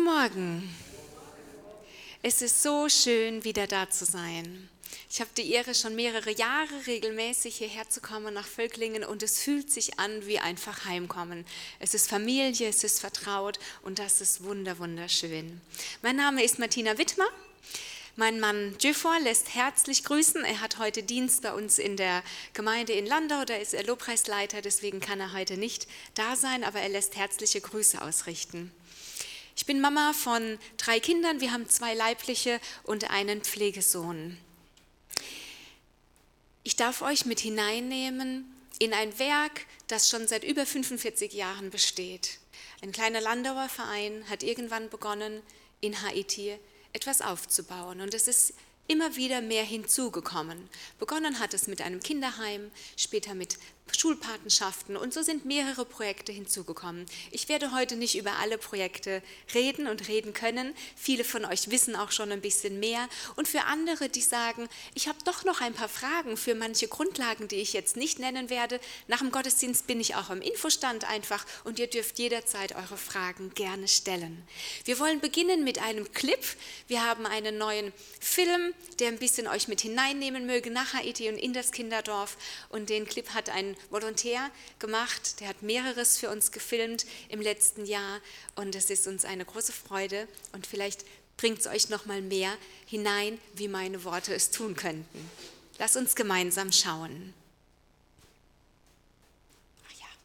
Guten Morgen. Es ist so schön, wieder da zu sein. Ich habe die Ehre, schon mehrere Jahre regelmäßig hierher zu kommen nach Völklingen und es fühlt sich an wie einfach Heimkommen. Es ist Familie, es ist vertraut und das ist wunderschön. Mein Name ist Martina Wittmer. Mein Mann Jöfor lässt herzlich grüßen. Er hat heute Dienst bei uns in der Gemeinde in Landau, da ist er Lobpreisleiter, deswegen kann er heute nicht da sein, aber er lässt herzliche Grüße ausrichten. Ich bin Mama von 3 Kindern, wir haben 2 leibliche und einen Pflegesohn. Ich darf euch mit hineinnehmen in ein Werk, das schon seit über 45 Jahren besteht. Ein kleiner Landauer Verein hat irgendwann begonnen, in Haiti etwas aufzubauen und es ist immer wieder mehr hinzugekommen. Begonnen hat es mit einem Kinderheim, später mit Schulpatenschaften und so sind mehrere Projekte hinzugekommen. Ich werde heute nicht über alle Projekte reden und reden können. Viele von euch wissen auch schon ein bisschen mehr. Und für andere, die sagen, ich habe doch noch ein paar Fragen für manche Grundlagen, die ich jetzt nicht nennen werde. Nach dem Gottesdienst bin ich auch am Infostand einfach und ihr dürft jederzeit eure Fragen gerne stellen. Wir wollen beginnen mit einem Clip. Wir haben einen neuen Film, der ein bisschen euch mit hineinnehmen möge nach Haiti und in das Kinderdorf. Und den Clip hat ein Volontär gemacht, der hat mehreres für uns gefilmt im letzten Jahr und es ist uns eine große Freude und vielleicht bringt es euch noch mal mehr hinein, wie meine Worte es tun könnten. Lasst uns gemeinsam schauen. Ach ja.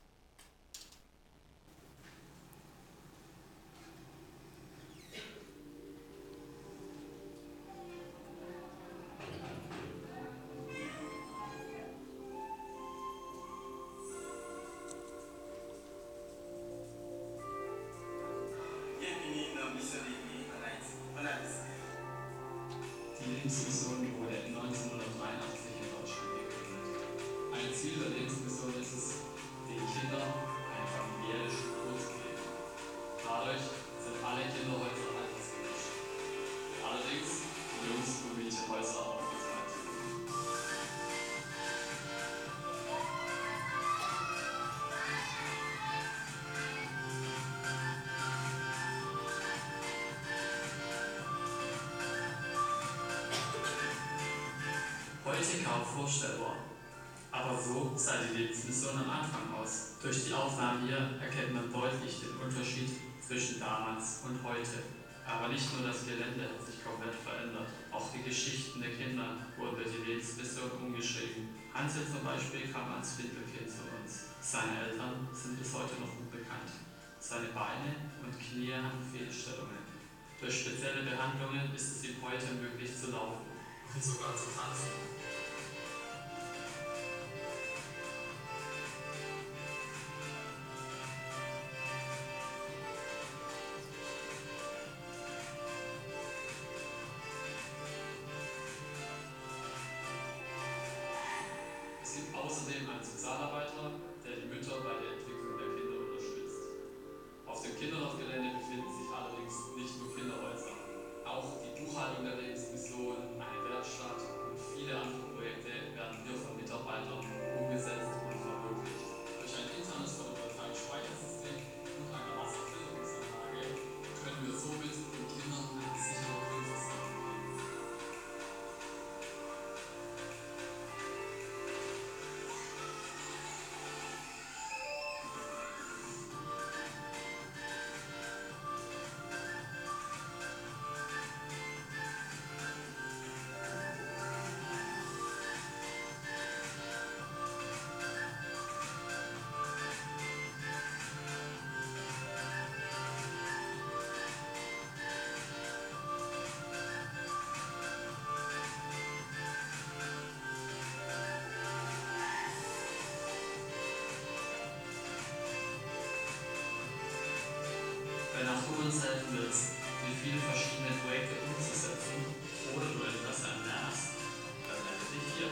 Die Lebensmission wurde 1983 in Deutschland gegründet. Ein Ziel der Lebensmission ist es, den Kindern eine familiäre Struktur zu geben. Dadurch sind alle Kinderhäuser altersgemischt. Allerdings die Jungs- und Mädchenhäuser aufgeteilt. Heute kaum vorstellbar. Aber so sah die Lebensmission am Anfang aus. Durch die Aufnahmen hier erkennt man deutlich den Unterschied zwischen damals und heute. Aber nicht nur das Gelände hat sich komplett verändert. Auch die Geschichten der Kinder wurden durch die Lebensmission umgeschrieben. Hansel zum Beispiel kam als Findelkind zu uns. Seine Eltern sind bis heute noch unbekannt. Seine Beine und Knie haben Fehlstellungen. Durch spezielle Behandlungen ist es ihm heute möglich zu laufen und sogar zu tanzen. Es gibt außerdem einen Sozialarbeiter, der die Mütter bei der Entwicklung der Kinder unterstützt. Auf dem Kinderdorfgelände befinden sich allerdings nicht nur Kinderhäuser. Auch die Buchhaltung der Lebensmission, eine Werkstatt und viele andere Projekte werden hier von Mitarbeitern umgesetzt und verwirklicht. Durch ein internes Photovoltaik-Speichersystem und eine Wasserfilterungsanlage können wir somit den Kindern eine sichere Grundversorgung geben. Wenn auch du uns helfen willst, wie viele verschiedene Projekte umzusetzen oder du Interesse an mehr hast, dann melde dich hier.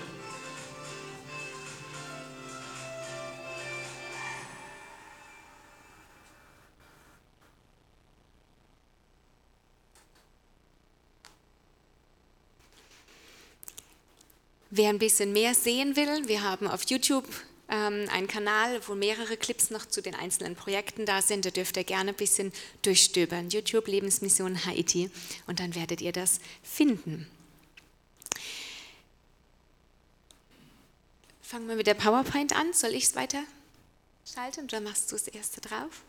Wer ein bisschen mehr sehen will, wir haben auf YouTube einen Kanal, wo mehrere Clips noch zu den einzelnen Projekten da sind. Da dürft ihr gerne ein bisschen durchstöbern. YouTube Lebensmission Haiti und dann werdet ihr das finden. Fangen wir mit der PowerPoint an. Soll ich es weiter schalten oder machst du das erste drauf?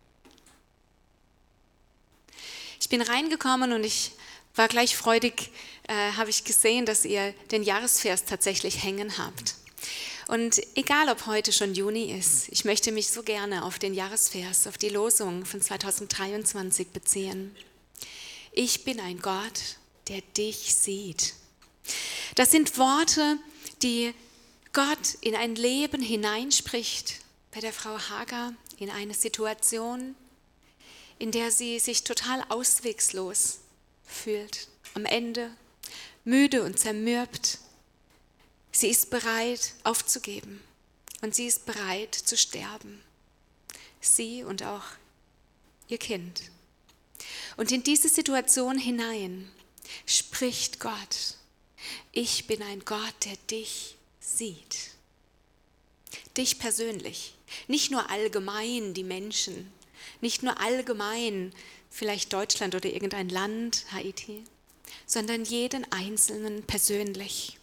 Ich bin reingekommen und ich war gleich freudig, habe ich gesehen, dass ihr den Jahresvers tatsächlich hängen habt. Und egal, ob heute schon Juni ist, ich möchte mich so gerne auf den Jahresvers, auf die Losung von 2023 beziehen. Ich bin ein Gott, der dich sieht. Das sind Worte, die Gott in ein Leben hineinspricht, bei der Frau Hagar in eine Situation, in der sie sich total auswegslos fühlt, am Ende müde und zermürbt. Sie ist bereit aufzugeben und sie ist bereit zu sterben. Sie und auch ihr Kind. Und in diese Situation hinein spricht Gott: Ich bin ein Gott, der dich sieht. Dich persönlich, nicht nur allgemein die Menschen, nicht nur allgemein vielleicht Deutschland oder irgendein Land, Haiti, sondern jeden Einzelnen persönlich.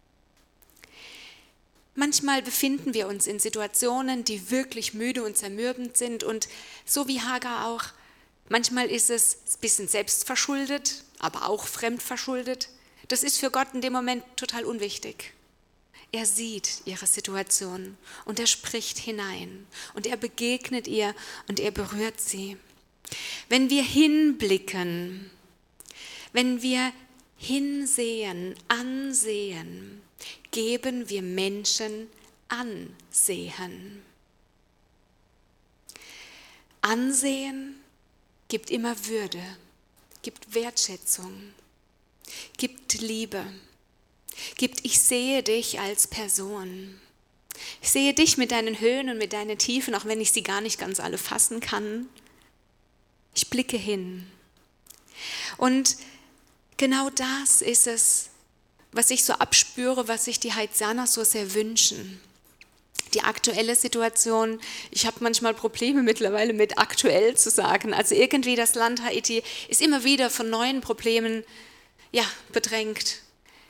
Manchmal befinden wir uns in Situationen, die wirklich müde und zermürbend sind und so wie Hagar auch, manchmal ist es ein bisschen selbstverschuldet, aber auch fremdverschuldet. Das ist für Gott in dem Moment total unwichtig. Er sieht ihre Situation und er spricht hinein und er begegnet ihr und er berührt sie. Wenn wir hinblicken, wenn wir hinsehen, ansehen, geben wir Menschen Ansehen. Ansehen gibt immer Würde, gibt Wertschätzung, gibt Liebe, gibt ich sehe dich als Person. Ich sehe dich mit deinen Höhen und mit deinen Tiefen, auch wenn ich sie gar nicht ganz alle fassen kann. Ich blicke hin. Und genau das ist es, was ich so abspüre, was sich die Haitianer so sehr wünschen. Die aktuelle Situation, ich habe manchmal Probleme mittlerweile mit aktuell zu sagen. Also irgendwie das Land Haiti ist immer wieder von neuen Problemen bedrängt.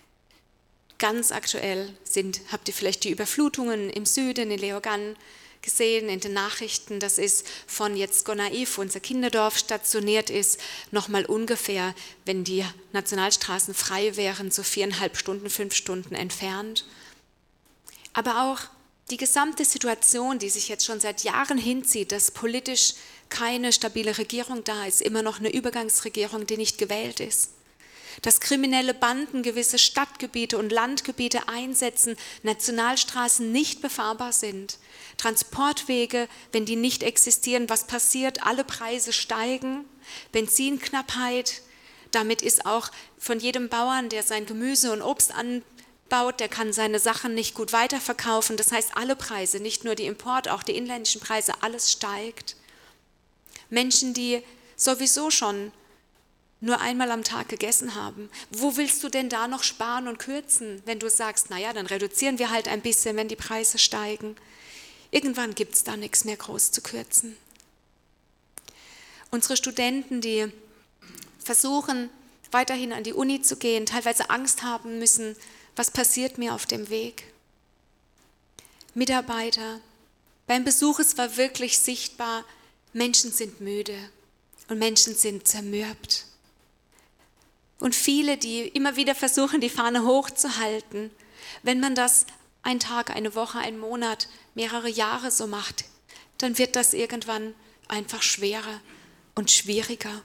Ganz aktuell habt ihr vielleicht die Überflutungen im Süden, in Leogane gesehen in den Nachrichten. Das ist von jetzt Gonaïve, wo unser Kinderdorf stationiert ist, nochmal ungefähr, wenn die Nationalstraßen frei wären, so 4,5 Stunden, 5 Stunden entfernt. Aber auch die gesamte Situation, die sich jetzt schon seit Jahren hinzieht, dass politisch keine stabile Regierung da ist, immer noch eine Übergangsregierung, die nicht gewählt ist. Dass kriminelle Banden gewisse Stadtgebiete und Landgebiete einsetzen, Nationalstraßen nicht befahrbar sind, Transportwege, wenn die nicht existieren, was passiert? Alle Preise steigen, Benzinknappheit, damit ist auch von jedem Bauern, der sein Gemüse und Obst anbaut, der kann seine Sachen nicht gut weiterverkaufen. Das heißt, alle Preise, nicht nur die Import-, auch die inländischen Preise, alles steigt. Menschen, die sowieso schon nur einmal am Tag gegessen haben. Wo willst du denn da noch sparen und kürzen, wenn du sagst, naja, dann reduzieren wir halt ein bisschen, wenn die Preise steigen. Irgendwann gibt es da nichts mehr groß zu kürzen. Unsere Studenten, die versuchen, weiterhin an die Uni zu gehen, teilweise Angst haben müssen, was passiert mir auf dem Weg. Mitarbeiter, beim Besuch, es war wirklich sichtbar, Menschen sind müde und Menschen sind zermürbt. Und viele, die immer wieder versuchen, die Fahne hochzuhalten, wenn man das einen Tag, eine Woche, einen Monat, mehrere Jahre so macht, dann wird das irgendwann einfach schwerer und schwieriger.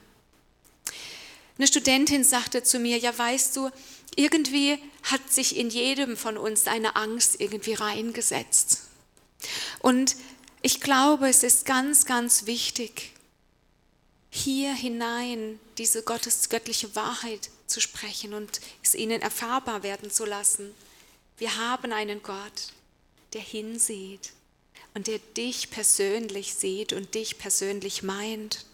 Eine Studentin sagte zu mir, ja weißt du, irgendwie hat sich in jedem von uns eine Angst irgendwie reingesetzt. Und ich glaube, es ist ganz, ganz wichtig, hier hinein diese göttliche Wahrheit zu sprechen und es ihnen erfahrbar werden zu lassen. Wir haben einen Gott, der hinsieht und der dich persönlich sieht und dich persönlich meint.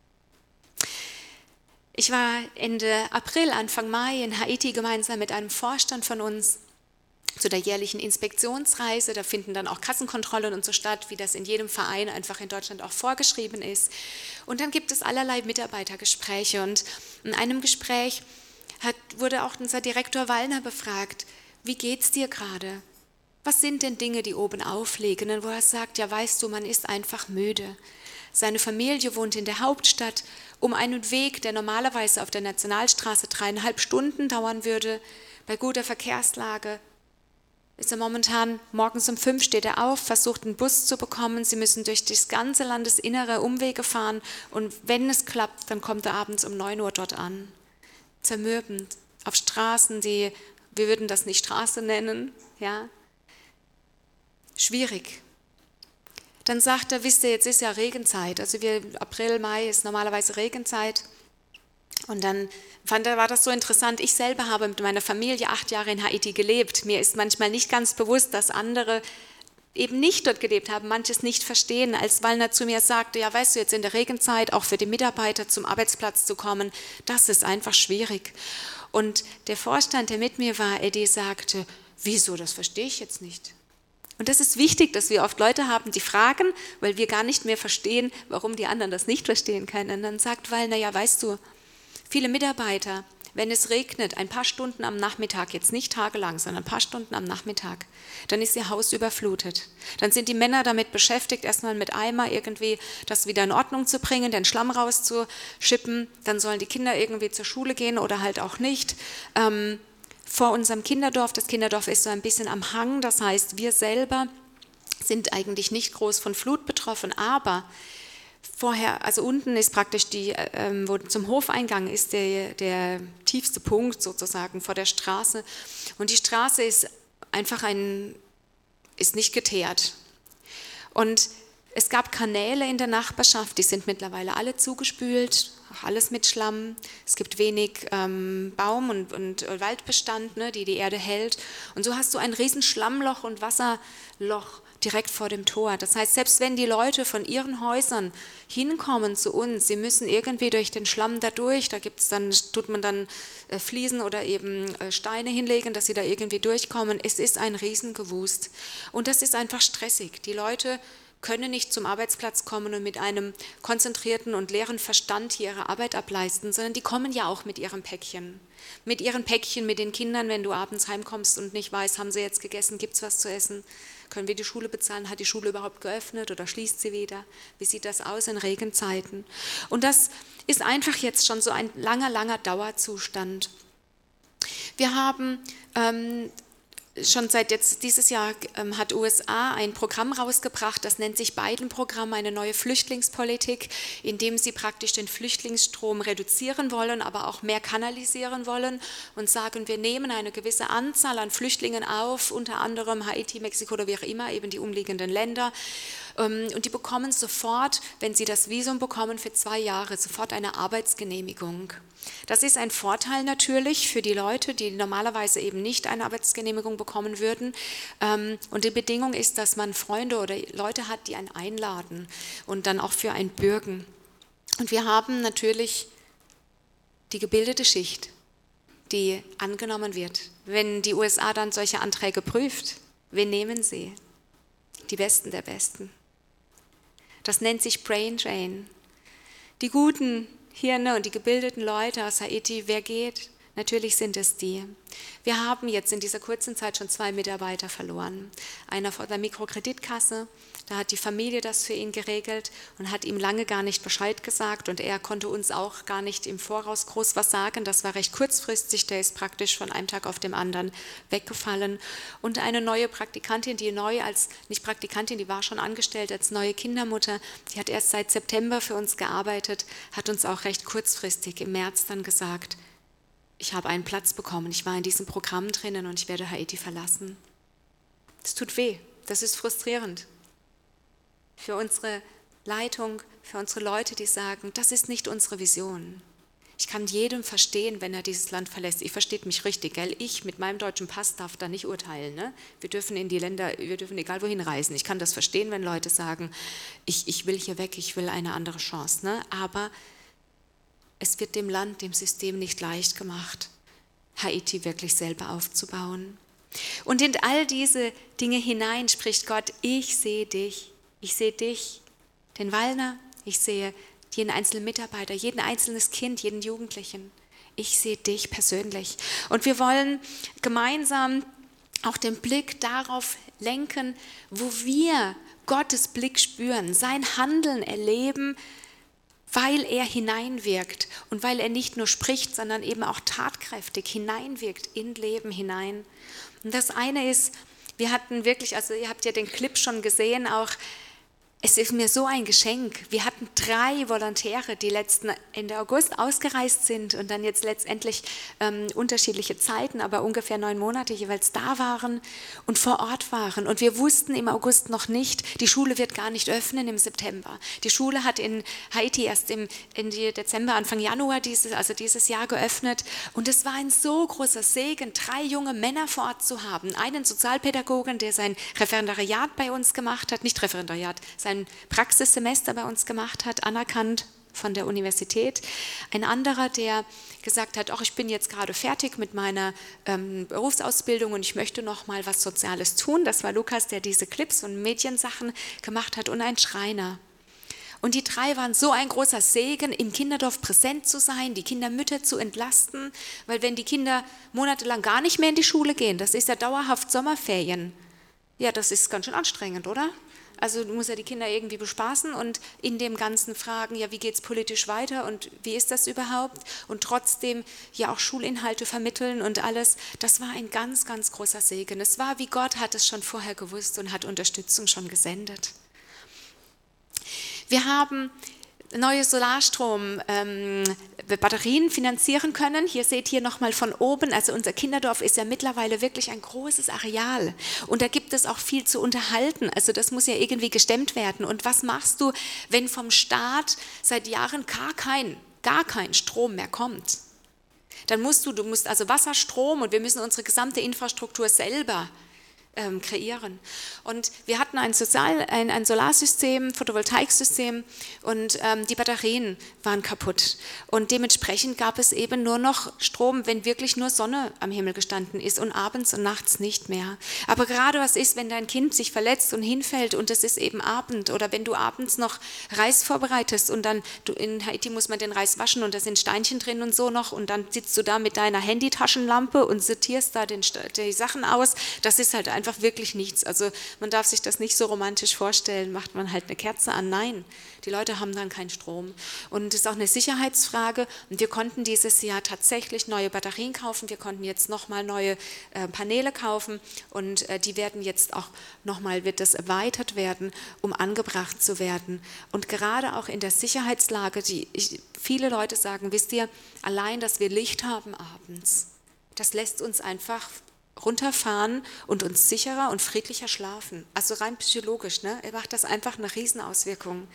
Ich war Ende April, Anfang Mai in Haiti gemeinsam mit einem Vorstand von uns zu der jährlichen Inspektionsreise. Da finden dann auch Kassenkontrollen und so statt, wie das in jedem Verein einfach in Deutschland auch vorgeschrieben ist. Und dann gibt es allerlei Mitarbeitergespräche. Und in einem Gespräch wurde auch unser Direktor Wallner befragt, wie geht's dir gerade? Was sind denn Dinge, die oben aufliegen? Und wo er sagt, ja weißt du, man ist einfach müde. Seine Familie wohnt in der Hauptstadt. Um einen Weg, der normalerweise auf der Nationalstraße 3,5 Stunden dauern würde, bei guter Verkehrslage, ist er momentan, morgens um 5 steht er auf, versucht einen Bus zu bekommen. Sie müssen durch das ganze Landesinnere Umwege fahren und wenn es klappt, dann kommt er abends um 9 Uhr dort an. Zermürbend, auf Straßen, wir würden das nicht Straße nennen, ja. Schwierig. Dann sagt er, wisst ihr, jetzt ist ja Regenzeit, also April, Mai ist normalerweise Regenzeit. Und dann war das so interessant, ich selber habe mit meiner Familie 8 Jahre in Haiti gelebt. Mir ist manchmal nicht ganz bewusst, dass andere eben nicht dort gelebt haben, manches nicht verstehen. Als Wallner zu mir sagte, ja weißt du, jetzt in der Regenzeit auch für die Mitarbeiter zum Arbeitsplatz zu kommen, das ist einfach schwierig. Und der Vorstand, der mit mir war, Eddie, sagte, wieso, das verstehe ich jetzt nicht. Und das ist wichtig, dass wir oft Leute haben, die fragen, weil wir gar nicht mehr verstehen, warum die anderen das nicht verstehen können. Und dann sagt Wallner, ja weißt du, viele Mitarbeiter, wenn es regnet, ein paar Stunden am Nachmittag, jetzt nicht tagelang, sondern ein paar Stunden am Nachmittag, dann ist ihr Haus überflutet. Dann sind die Männer damit beschäftigt, erstmal mit Eimer irgendwie das wieder in Ordnung zu bringen, den Schlamm rauszuschippen. Dann sollen die Kinder irgendwie zur Schule gehen oder halt auch nicht. Vor unserem Kinderdorf, das Kinderdorf ist so ein bisschen am Hang, das heißt, wir selber sind eigentlich nicht groß von Flut betroffen, aber vorher, also unten ist praktisch wo zum Hofeingang ist der tiefste Punkt sozusagen vor der Straße und die Straße ist einfach ist nicht geteert. Und es gab Kanäle in der Nachbarschaft, die sind mittlerweile alle zugespült, auch alles mit Schlamm. Es gibt wenig Baum- und Waldbestand, ne, die Erde hält. Und so hast du ein riesen Schlammloch und Wasserloch direkt vor dem Tor. Das heißt, selbst wenn die Leute von ihren Häusern hinkommen zu uns, sie müssen irgendwie durch den Schlamm da durch, tut man dann Fliesen oder eben Steine hinlegen, dass sie da irgendwie durchkommen. Es ist ein Riesengewust. Und das ist einfach stressig. Die Leute können nicht zum Arbeitsplatz kommen und mit einem konzentrierten und leeren Verstand hier ihre Arbeit ableisten, sondern die kommen ja auch mit ihrem Päckchen. Mit ihren Päckchen, mit den Kindern, wenn du abends heimkommst und nicht weißt, haben sie jetzt gegessen, gibt es was zu essen? Können wir die Schule bezahlen? Hat die Schule überhaupt geöffnet oder schließt sie wieder? Wie sieht das aus in Regenzeiten? Und das ist einfach jetzt schon so ein langer Dauerzustand. Wir haben schon seit jetzt dieses Jahr hat USA ein Programm rausgebracht, das nennt sich Biden-Programm, eine neue Flüchtlingspolitik, in dem sie praktisch den Flüchtlingsstrom reduzieren wollen, aber auch mehr kanalisieren wollen und sagen, wir nehmen eine gewisse Anzahl an Flüchtlingen auf, unter anderem Haiti, Mexiko oder wie auch immer, eben die umliegenden Länder. Und die bekommen sofort, wenn sie das Visum bekommen, für 2 Jahre sofort eine Arbeitsgenehmigung. Das ist ein Vorteil natürlich für die Leute, die normalerweise eben nicht eine Arbeitsgenehmigung bekommen würden. Und die Bedingung ist, dass man Freunde oder Leute hat, die einen einladen und dann auch für ein Bürgen. Und wir haben natürlich die gebildete Schicht, die angenommen wird. Wenn die USA dann solche Anträge prüft, wen nehmen sie? Die Besten der Besten. Das nennt sich Brain Drain. Die guten Hirne und die gebildeten Leute aus Haiti, wer geht? Natürlich sind es die. Wir haben jetzt in dieser kurzen Zeit schon 2 Mitarbeiter verloren. Einer von der Mikrokreditkasse, da hat die Familie das für ihn geregelt und hat ihm lange gar nicht Bescheid gesagt und er konnte uns auch gar nicht im Voraus groß was sagen. Das war recht kurzfristig, der ist praktisch von einem Tag auf den anderen weggefallen. Und eine neue Praktikantin, die war schon angestellt als neue Kindermutter, die hat erst seit September für uns gearbeitet, hat uns auch recht kurzfristig im März dann gesagt, ich habe einen Platz bekommen, ich war in diesem Programm drinnen und ich werde Haiti verlassen. Das tut weh, das ist frustrierend. Für unsere Leitung, für unsere Leute, die sagen, das ist nicht unsere Vision. Ich kann jedem verstehen, wenn er dieses Land verlässt. Ihr versteht mich richtig, gell? Ich mit meinem deutschen Pass darf da nicht urteilen. Ne? Wir dürfen in die Länder, wir dürfen egal wohin reisen. Ich kann das verstehen, wenn Leute sagen, ich will hier weg, ich will eine andere Chance. Ne? Aber es wird dem Land, dem System nicht leicht gemacht, Haiti wirklich selber aufzubauen. Und in all diese Dinge hinein spricht Gott, ich sehe dich, den Wallner, ich sehe jeden einzelnen Mitarbeiter, jeden einzelnes Kind, jeden Jugendlichen. Ich sehe dich persönlich. Und wir wollen gemeinsam auch den Blick darauf lenken, wo wir Gottes Blick spüren, sein Handeln erleben, weil er hineinwirkt und weil er nicht nur spricht, sondern eben auch tatkräftig hineinwirkt in Leben hinein. Und das eine ist, wir hatten wirklich, also ihr habt ja den Clip schon gesehen, auch es ist mir so ein Geschenk. Wir hatten 3 Volontäre, die letzten Ende August ausgereist sind und dann jetzt letztendlich unterschiedliche Zeiten, aber ungefähr 9 Monate jeweils da waren und vor Ort waren. Und wir wussten im August noch nicht, die Schule wird gar nicht öffnen im September. Die Schule hat in Haiti erst Ende Dezember, Anfang Januar dieses Jahr geöffnet. Und es war ein so großer Segen, 3 junge Männer vor Ort zu haben. Einen Sozialpädagogen, der sein Referendariat bei uns gemacht hat, nicht Referendariat, sein Praxissemester bei uns gemacht hat, anerkannt von der Universität. Ein anderer, der gesagt hat, ich bin jetzt gerade fertig mit meiner Berufsausbildung und ich möchte noch mal was Soziales tun. Das war Lukas, der diese Clips und Mediensachen gemacht hat, und ein Schreiner. Und die 3 waren so ein großer Segen, im Kinderdorf präsent zu sein, die Kindermütter zu entlasten, weil wenn die Kinder monatelang gar nicht mehr in die Schule gehen, das ist ja dauerhaft Sommerferien, ja, das ist ganz schön anstrengend, oder? Also du musst ja die Kinder irgendwie bespaßen und in dem Ganzen fragen, ja, wie geht es politisch weiter und wie ist das überhaupt? Und trotzdem ja auch Schulinhalte vermitteln und alles. Das war ein ganz, ganz großer Segen. Es war, wie Gott hat es schon vorher gewusst und hat Unterstützung schon gesendet. Wir haben neue Solarstrom-Batterien finanzieren können. Hier seht ihr nochmal von oben, also unser Kinderdorf ist ja mittlerweile wirklich ein großes Areal und da gibt es auch viel zu unterhalten, also das muss ja irgendwie gestemmt werden. Und was machst du, wenn vom Staat seit Jahren gar kein Strom mehr kommt? Dann musst du also Wasser, Strom, und wir müssen unsere gesamte Infrastruktur selber kreieren. Und wir hatten ein Solarsystem, Photovoltaiksystem, und die Batterien waren kaputt. Und dementsprechend gab es eben nur noch Strom, wenn wirklich nur Sonne am Himmel gestanden ist und abends und nachts nicht mehr. Aber gerade was ist, wenn dein Kind sich verletzt und hinfällt und es ist eben Abend, oder wenn du abends noch Reis vorbereitest und dann, in Haiti muss man den Reis waschen und da sind Steinchen drin und so noch, und dann sitzt du da mit deiner Handytaschenlampe und sortierst da die Sachen aus, das ist halt einfach wirklich nichts. Also man darf sich das nicht so romantisch vorstellen, macht man halt eine Kerze an. Nein, die Leute haben dann keinen Strom. Und es ist auch eine Sicherheitsfrage. Und wir konnten dieses Jahr tatsächlich neue Batterien kaufen. Wir konnten jetzt nochmal neue Paneele kaufen. Und die werden jetzt auch nochmal, wird das erweitert werden, um angebracht zu werden. Und gerade auch in der Sicherheitslage, viele Leute sagen, wisst ihr, allein, dass wir Licht haben abends, das lässt uns einfach runterfahren und uns sicherer und friedlicher schlafen. Also rein psychologisch, ne? Macht das einfach eine Riesenauswirkung.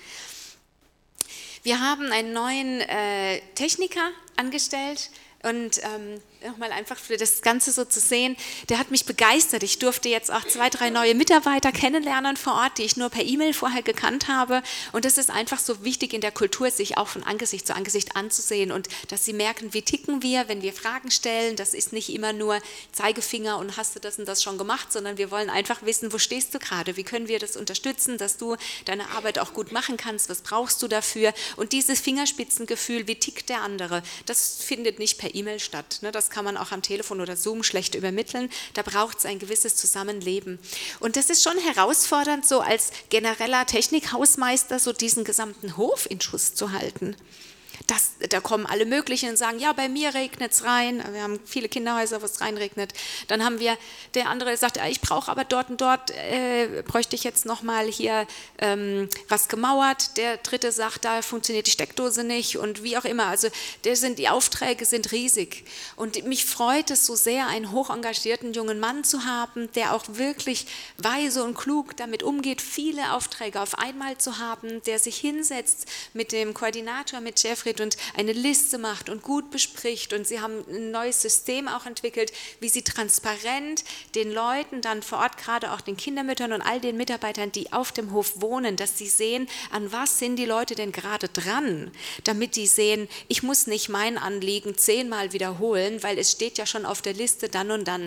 Wir haben einen neuen Techniker angestellt. Und nochmal einfach für das Ganze so zu sehen, der hat mich begeistert. Ich durfte jetzt auch 2, 3 neue Mitarbeiter kennenlernen vor Ort, die ich nur per E-Mail vorher gekannt habe. Und das ist einfach so wichtig in der Kultur, sich auch von Angesicht zu Angesicht anzusehen und dass sie merken, wie ticken wir, wenn wir Fragen stellen. Das ist nicht immer nur Zeigefinger und hast du das und das schon gemacht, sondern wir wollen einfach wissen, wo stehst du gerade, wie können wir das unterstützen, dass du deine Arbeit auch gut machen kannst, was brauchst du dafür? Und dieses Fingerspitzengefühl, wie tickt der andere, das findet nicht per E-Mail statt. Das kann man auch am Telefon oder Zoom schlecht übermitteln. Da braucht es ein gewisses Zusammenleben. Und das ist schon herausfordernd, so als genereller Technikhausmeister so diesen gesamten Hof in Schuss zu halten. Da kommen alle möglichen und sagen, ja, bei mir regnet es rein. Wir haben viele Kinderhäuser, wo es reinregnet. Dann haben wir, der andere sagt, ich brauche aber dort und dort, bräuchte ich jetzt nochmal hier was gemauert. Der dritte sagt, da funktioniert die Steckdose nicht und wie auch immer. Also die Aufträge sind riesig. Und mich freut es so sehr, einen hochengagierten jungen Mann zu haben, der auch wirklich weise und klug damit umgeht, viele Aufträge auf einmal zu haben, der sich hinsetzt mit dem Koordinator, mit Jeffrey, und eine Liste macht und gut bespricht, und sie haben ein neues System auch entwickelt, wie sie transparent den Leuten dann vor Ort, gerade auch den Kindermüttern und all den Mitarbeitern, die auf dem Hof wohnen, dass sie sehen, an was sind die Leute denn gerade dran, damit die sehen, ich muss nicht mein Anliegen 10-mal wiederholen, weil es steht ja schon auf der Liste dann und dann.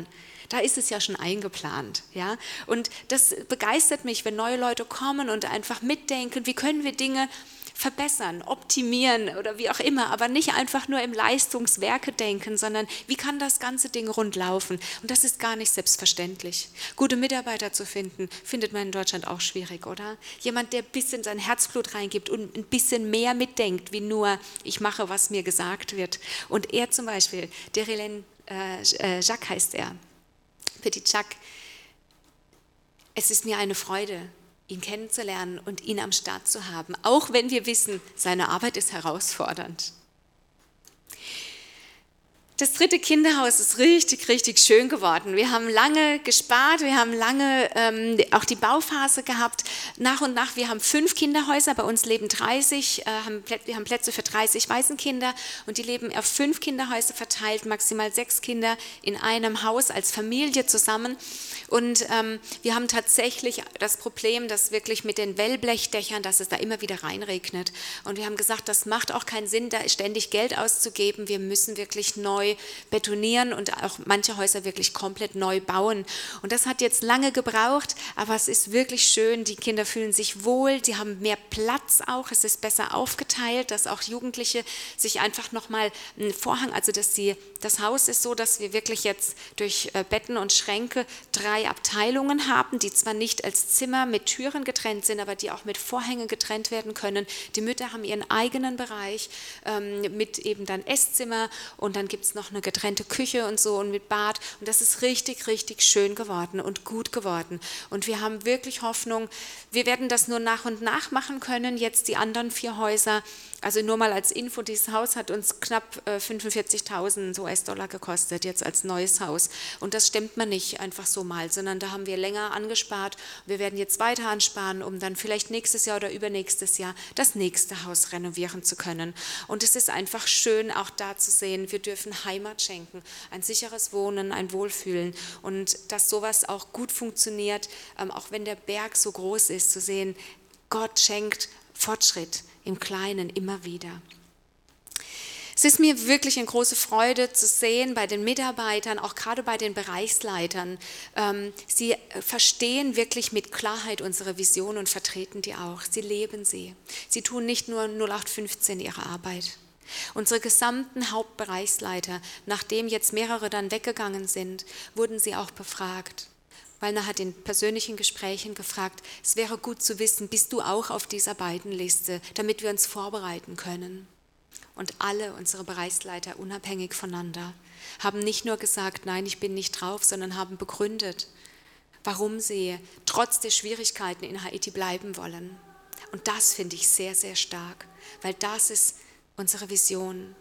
Da ist es ja schon eingeplant. Ja? Und das begeistert mich, wenn neue Leute kommen und einfach mitdenken, wie können wir Dinge verbessern, optimieren oder wie auch immer, aber nicht einfach nur im Leistungswerke denken, sondern wie kann das ganze Ding rund laufen? Und das ist gar nicht selbstverständlich. Gute Mitarbeiter zu finden, findet man in Deutschland auch schwierig, oder? Jemand, der ein bisschen sein Herzblut reingibt und ein bisschen mehr mitdenkt, wie nur ich mache, was mir gesagt wird. Und er zum Beispiel, der Relène Jacques heißt er, Petit Jacques, es ist mir eine Freude, ihn kennenzulernen und ihn am Start zu haben, auch wenn wir wissen, seine Arbeit ist herausfordernd. Das 3. Kinderhaus ist richtig, richtig schön geworden. Wir haben lange gespart, wir haben lange auch die Bauphase gehabt. Nach und nach, wir haben 5 Kinderhäuser, bei uns leben 30, wir haben Plätze für 30 Waisenkinder und die leben auf 5 Kinderhäuser verteilt, maximal 6 Kinder in einem Haus als Familie zusammen. Und wir haben tatsächlich das Problem, dass wirklich mit den Wellblechdächern, dass es da immer wieder reinregnet. Und wir haben gesagt, das macht auch keinen Sinn, da ständig Geld auszugeben. Wir müssen wirklich neu betonieren und auch manche Häuser wirklich komplett neu bauen. Und das hat jetzt lange gebraucht, aber es ist wirklich schön. Die Kinder fühlen sich wohl, die haben mehr Platz auch. Es ist besser aufgeteilt, dass auch Jugendliche sich einfach nochmal einen Vorhang, also das Haus ist so, dass wir wirklich jetzt durch Betten und Schränke 3 Abteilungen haben, die zwar nicht als Zimmer mit Türen getrennt sind, aber die auch mit Vorhängen getrennt werden können. Die Mütter haben ihren eigenen Bereich mit eben dann Esszimmer und dann gibt es noch eine getrennte Küche und so und mit Bad und das ist richtig, richtig schön geworden und gut geworden und wir haben wirklich Hoffnung, wir werden das nur nach und nach machen können, jetzt die anderen 4 Häuser, also nur mal als Info, dieses Haus hat uns knapp 45.000 US-Dollar gekostet, jetzt als neues Haus und das stemmt man nicht einfach so mal, sondern da haben wir länger angespart, wir werden jetzt weiter ansparen, um dann vielleicht nächstes Jahr oder übernächstes Jahr das nächste Haus renovieren zu können und es ist einfach schön auch da zu sehen, wir dürfen Heimat schenken, ein sicheres Wohnen, ein Wohlfühlen und dass sowas auch gut funktioniert, auch wenn der Berg so groß ist, zu sehen, Gott schenkt Fortschritt im Kleinen immer wieder. Es ist mir wirklich eine große Freude zu sehen bei den Mitarbeitern, auch gerade bei den Bereichsleitern. Sie verstehen wirklich mit Klarheit unsere Vision und vertreten die auch. Sie leben sie. Sie tun nicht nur 0815 ihre Arbeit. Unsere gesamten Hauptbereichsleiter, nachdem jetzt mehrere dann weggegangen sind, wurden sie auch befragt. Wallner hat in persönlichen Gesprächen gefragt, es wäre gut zu wissen, bist du auch auf dieser beiden Liste, damit wir uns vorbereiten können. Und alle unsere Bereichsleiter, unabhängig voneinander, haben nicht nur gesagt, nein, ich bin nicht drauf, sondern haben begründet, warum sie trotz der Schwierigkeiten in Haiti bleiben wollen. Und das finde ich sehr, sehr stark, weil das ist unsere Vision.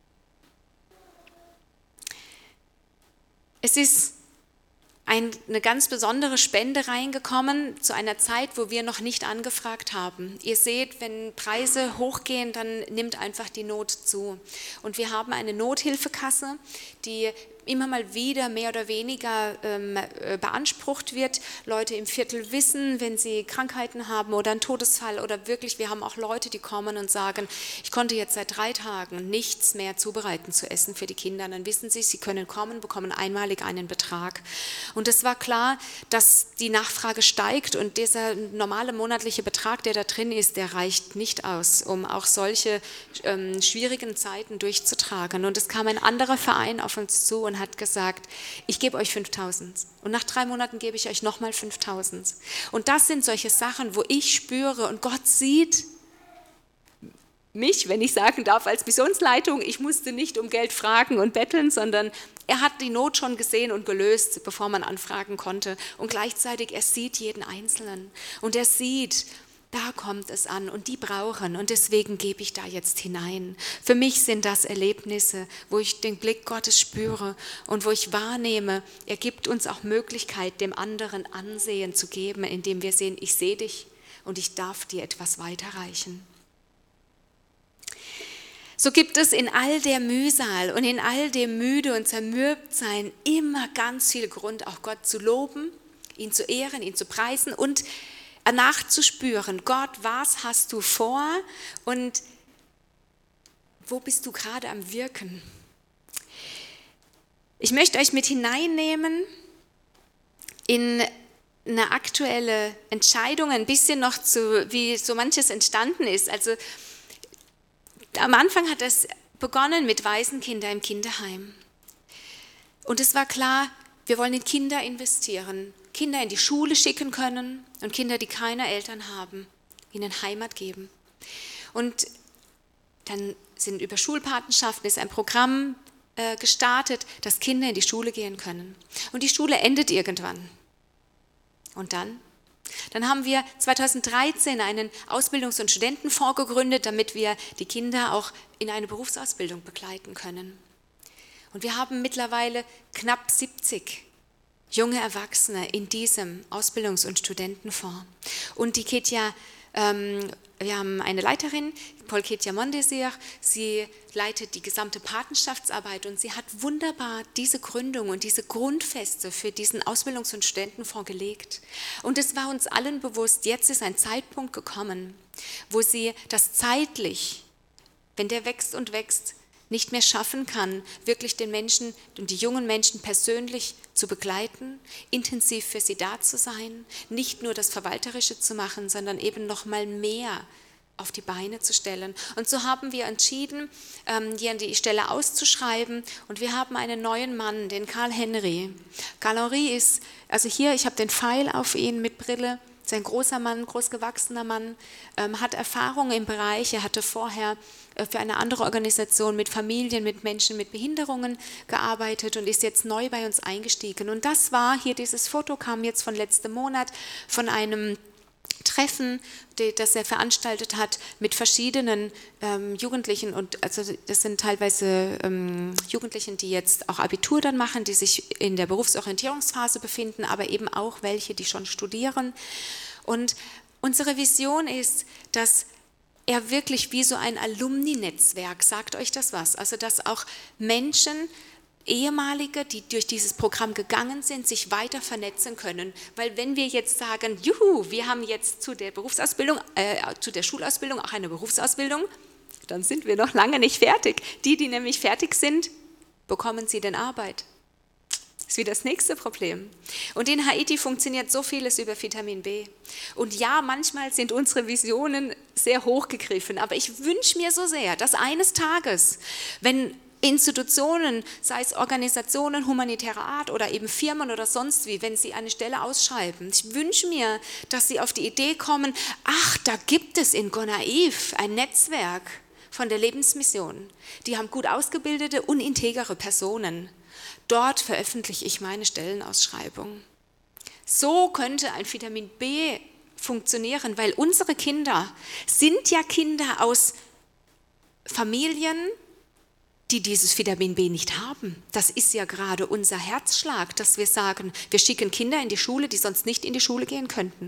Es ist eine ganz besondere Spende reingekommen zu einer Zeit, wo wir noch nicht angefragt haben. Ihr seht, wenn Preise hochgehen, dann nimmt einfach die Not zu. Und wir haben eine Nothilfekasse, die immer mal wieder mehr oder weniger beansprucht wird. Leute im Viertel wissen, wenn sie Krankheiten haben oder einen Todesfall oder wirklich, wir haben auch Leute, die kommen und sagen, ich konnte jetzt seit 3 Tagen nichts mehr zubereiten zu essen für die Kinder. Dann wissen sie, sie können kommen, bekommen einmalig einen Betrag. Und es war klar, dass die Nachfrage steigt und dieser normale monatliche Betrag, der da drin ist, der reicht nicht aus, um auch solche schwierigen Zeiten durchzutragen. Und es kam ein anderer Verein auf uns zu und hat gesagt, ich gebe euch 5.000 und nach 3 Monaten gebe ich euch nochmal 5.000. Und das sind solche Sachen, wo ich spüre und Gott sieht mich, wenn ich sagen darf, als Missionsleitung, ich musste nicht um Geld fragen und betteln, sondern er hat die Not schon gesehen und gelöst, bevor man anfragen konnte. Und gleichzeitig, er sieht jeden Einzelnen und er sieht, da kommt es an und die brauchen und deswegen gebe ich da jetzt hinein. Für mich sind das Erlebnisse, wo ich den Blick Gottes spüre und wo ich wahrnehme, er gibt uns auch Möglichkeit, dem anderen Ansehen zu geben, indem wir sehen, ich sehe dich und ich darf dir etwas weiterreichen. So gibt es in all der Mühsal und in all dem Müde und Zermürbtsein immer ganz viel Grund, auch Gott zu loben, ihn zu ehren, ihn zu preisen und nachzuspüren, Gott, was hast du vor und wo bist du gerade am Wirken? Ich möchte euch mit hineinnehmen in eine aktuelle Entscheidung ein bisschen noch zu, wie so manches entstanden ist. Also am Anfang hat das begonnen mit Waisenkindern im Kinderheim. Und es war klar, wir wollen in Kinder investieren, Kinder in die Schule schicken können und Kinder, die keine Eltern haben, ihnen Heimat geben. Und dann sind über Schulpatenschaften ist ein Programm gestartet, dass Kinder in die Schule gehen können. Und die Schule endet irgendwann. Und dann? Dann haben wir 2013 einen Ausbildungs- und Studentenfonds gegründet, damit wir die Kinder auch in eine Berufsausbildung begleiten können. Und wir haben mittlerweile knapp 70 junge Erwachsene in diesem Ausbildungs- und Studentenfonds. Und die Ketja, wir haben eine Leiterin, Paul-Ketja Mondesir, sie leitet die gesamte Patenschaftsarbeit und sie hat wunderbar diese Gründung und diese Grundfeste für diesen Ausbildungs- und Studentenfonds gelegt. Und es war uns allen bewusst, jetzt ist ein Zeitpunkt gekommen, wo sie das zeitlich, wenn der wächst und wächst, nicht mehr schaffen kann, wirklich den Menschen und die jungen Menschen persönlich zu begleiten, intensiv für sie da zu sein, nicht nur das Verwalterische zu machen, sondern eben noch mal mehr auf die Beine zu stellen. Und so haben wir entschieden, hier die Stelle auszuschreiben und wir haben einen neuen Mann, den Karl Henry. Karl Henry ist, also hier, ich habe den Pfeil auf ihn mit Brille, ist ein großer Mann, großgewachsener Mann, hat Erfahrung im Bereich, er hatte vorher für eine andere Organisation mit Familien, mit Menschen mit Behinderungen gearbeitet und ist jetzt neu bei uns eingestiegen. Und das war, hier dieses Foto kam jetzt von letztem Monat, von einem Treffen, das er veranstaltet hat mit verschiedenen Jugendlichen und also das sind teilweise Jugendlichen, die jetzt auch Abitur dann machen, die sich in der Berufsorientierungsphase befinden, aber eben auch welche, die schon studieren. Und unsere Vision ist, dass er wirklich wie so ein Alumni-Netzwerk, sagt euch das was? Also dass auch Menschen, Ehemalige, die durch dieses Programm gegangen sind, sich weiter vernetzen können. Weil wenn wir jetzt sagen, juhu, wir haben jetzt zu der Berufsausbildung, zu der Schulausbildung auch eine Berufsausbildung, dann sind wir noch lange nicht fertig. Die nämlich fertig sind, bekommen sie denn Arbeit? Das ist wieder das nächste Problem. Und in Haiti funktioniert so vieles über Vitamin B. Und ja, manchmal sind unsere Visionen sehr hochgegriffen, aber ich wünsche mir so sehr, dass eines Tages, wenn Institutionen, sei es Organisationen humanitärer Art oder eben Firmen oder sonst wie, wenn sie eine Stelle ausschreiben, ich wünsche mir, dass sie auf die Idee kommen, ach, da gibt es in Gonaives ein Netzwerk von der Lebensmission. Die haben gut ausgebildete und integere Personen. Dort veröffentliche ich meine Stellenausschreibung. So könnte ein Vitamin B funktionieren, weil unsere Kinder sind ja Kinder aus Familien, die dieses Vitamin B nicht haben. Das ist ja gerade unser Herzschlag, dass wir sagen, wir schicken Kinder in die Schule, die sonst nicht in die Schule gehen könnten.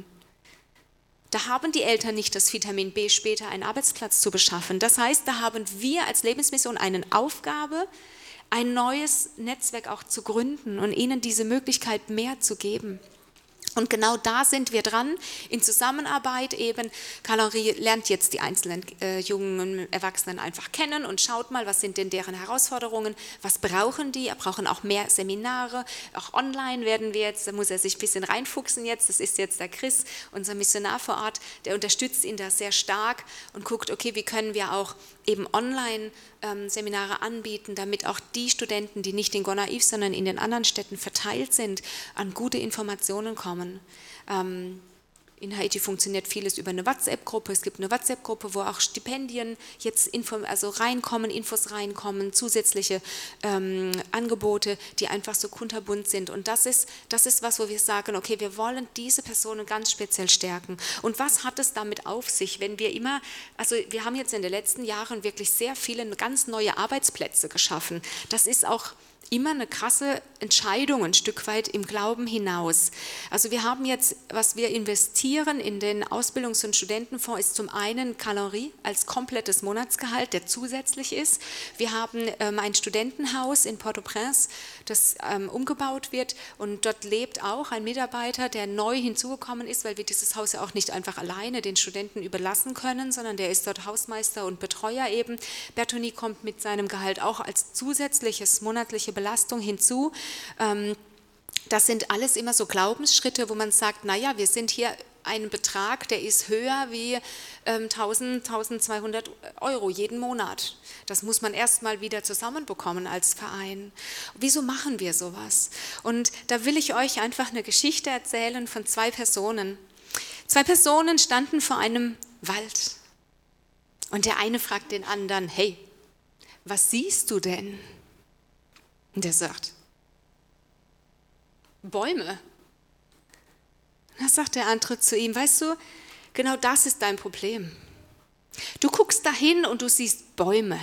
Da haben die Eltern nicht das Vitamin B, später einen Arbeitsplatz zu beschaffen. Das heißt, da haben wir als Lebensmission eine Aufgabe, ein neues Netzwerk auch zu gründen und ihnen diese Möglichkeit mehr zu geben. Und genau da sind wir dran, in Zusammenarbeit eben. Karl Henry lernt jetzt die einzelnen jungen Erwachsenen einfach kennen und schaut mal, was sind denn deren Herausforderungen, was brauchen die, brauchen auch mehr Seminare, auch online werden wir jetzt, da muss er sich ein bisschen reinfuchsen jetzt, das ist jetzt der Chris, unser Missionar vor Ort, der unterstützt ihn da sehr stark und guckt, okay, wie können wir auch eben online Seminare anbieten, damit auch die Studenten, die nicht in Gonaives, sondern in den anderen Städten verteilt sind, an gute Informationen kommen. In Haiti funktioniert vieles über eine WhatsApp-Gruppe. Es gibt eine WhatsApp-Gruppe, wo auch Stipendien jetzt reinkommen, Infos reinkommen, zusätzliche Angebote, die einfach so kunterbunt sind. Und das ist was, wo wir sagen, okay, wir wollen diese Personen ganz speziell stärken. Und was hat es damit auf sich, wenn wir immer, also wir haben jetzt in den letzten Jahren wirklich sehr viele ganz neue Arbeitsplätze geschaffen. Das ist auch immer eine krasse Entscheidung, ein Stück weit im Glauben hinaus. Also wir haben jetzt, was wir investieren in den Ausbildungs- und Studentenfonds, ist zum einen Karl Henry als komplettes Monatsgehalt, der zusätzlich ist. Wir haben ein Studentenhaus in Port-au-Prince, das umgebaut wird und dort lebt auch ein Mitarbeiter, der neu hinzugekommen ist, weil wir dieses Haus ja auch nicht einfach alleine den Studenten überlassen können, sondern der ist dort Hausmeister und Betreuer eben. Bertoni kommt mit seinem Gehalt auch als zusätzliches monatliche Belastung hinzu. Das sind alles immer so Glaubensschritte, wo man sagt, naja, wir sind hier ein Betrag, der ist höher wie 1.200 Euro jeden Monat. Das muss man erstmal wieder zusammenbekommen als Verein. Wieso machen wir sowas? Und da will ich euch einfach eine Geschichte erzählen von 2 Personen. 2 Personen standen vor einem Wald. Und der eine fragt den anderen, hey, was siehst du denn? Und der sagt, Bäume. Da sagt der andere zu ihm, weißt du, genau das ist dein Problem. Du guckst dahin und du siehst Bäume.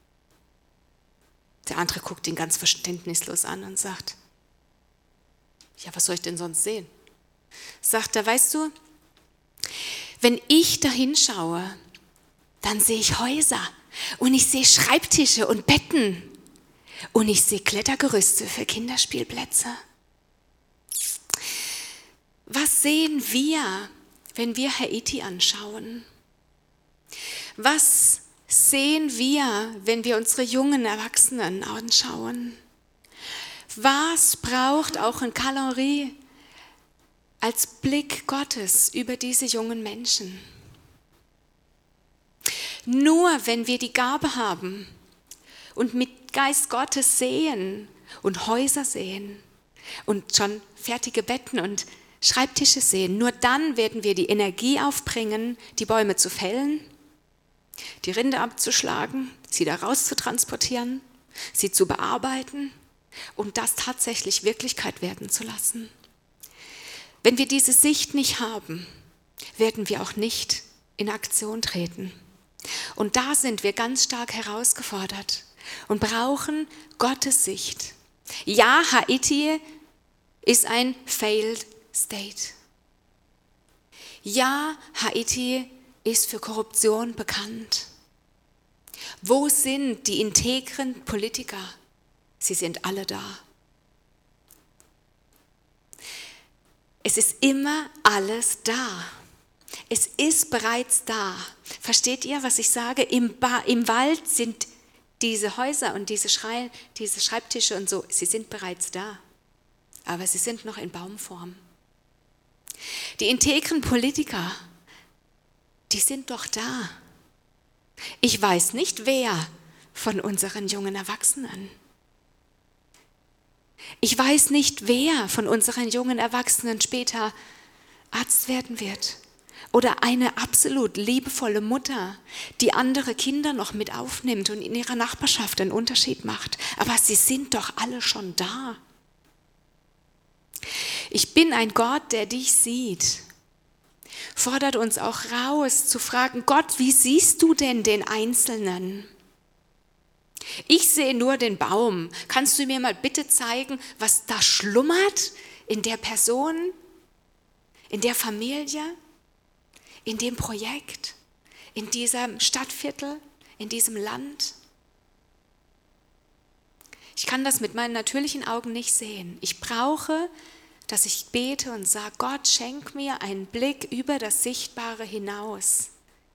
Der andere guckt ihn ganz verständnislos an und sagt, ja, was soll ich denn sonst sehen? Sagt er, weißt du, wenn ich dahin schaue, dann sehe ich Häuser und ich sehe Schreibtische und Betten und ich sehe Klettergerüste für Kinderspielplätze. Was sehen wir, wenn wir Haiti anschauen? Was sehen wir, wenn wir unsere jungen Erwachsenen anschauen? Was braucht auch ein Kalorie als Blick Gottes über diese jungen Menschen? Nur wenn wir die Gabe haben und mit Geist Gottes sehen und Häuser sehen und schon fertige Betten und Schreibtische sehen, nur dann werden wir die Energie aufbringen, die Bäume zu fällen, die Rinde abzuschlagen, sie da raus zu transportieren, sie zu bearbeiten und das tatsächlich Wirklichkeit werden zu lassen. Wenn wir diese Sicht nicht haben, werden wir auch nicht in Aktion treten. Und da sind wir ganz stark herausgefordert und brauchen Gottes Sicht. Ja, Haiti ist ein failed State. Ja, Haiti ist für Korruption bekannt. Wo sind die integren Politiker? Sie sind alle da. Es ist immer alles da. Es ist bereits da. Versteht ihr, was ich sage? Im Wald sind diese Häuser und diese Schreibtische und so, sie sind bereits da. Aber sie sind noch in Baumform. Die integren Politiker, die sind doch da. Ich weiß nicht, wer von unseren jungen Erwachsenen. Ich weiß nicht, wer von unseren jungen Erwachsenen später Arzt werden wird. Oder eine absolut liebevolle Mutter, die andere Kinder noch mit aufnimmt und in ihrer Nachbarschaft einen Unterschied macht. Aber sie sind doch alle schon da. Ich bin ein Gott, der dich sieht. Fordert uns auch raus zu fragen, Gott, wie siehst du denn den Einzelnen? Ich sehe nur den Baum. Kannst du mir mal bitte zeigen, was da schlummert in der Person, in der Familie, in dem Projekt, in diesem Stadtviertel, in diesem Land? Ich kann das mit meinen natürlichen Augen nicht sehen. Ich brauche, dass ich bete und sage, Gott, schenk mir einen Blick über das Sichtbare hinaus.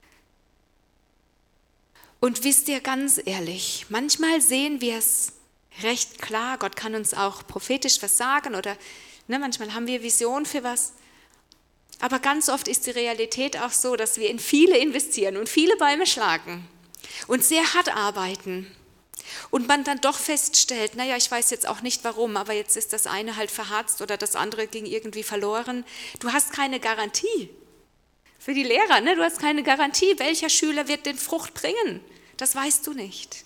Und wisst ihr, ganz ehrlich, manchmal sehen wir es recht klar. Gott kann uns auch prophetisch was sagen oder manchmal haben wir Vision für was. Aber ganz oft ist die Realität auch so, dass wir in viele investieren und viele Bäume schlagen und sehr hart arbeiten. Und man dann doch feststellt, naja, ich weiß jetzt auch nicht warum, aber jetzt ist das eine halt verharzt oder das andere ging irgendwie verloren. Du hast keine Garantie für die Lehrer, ne? Du hast keine Garantie, welcher Schüler wird den Frucht bringen. Das weißt du nicht.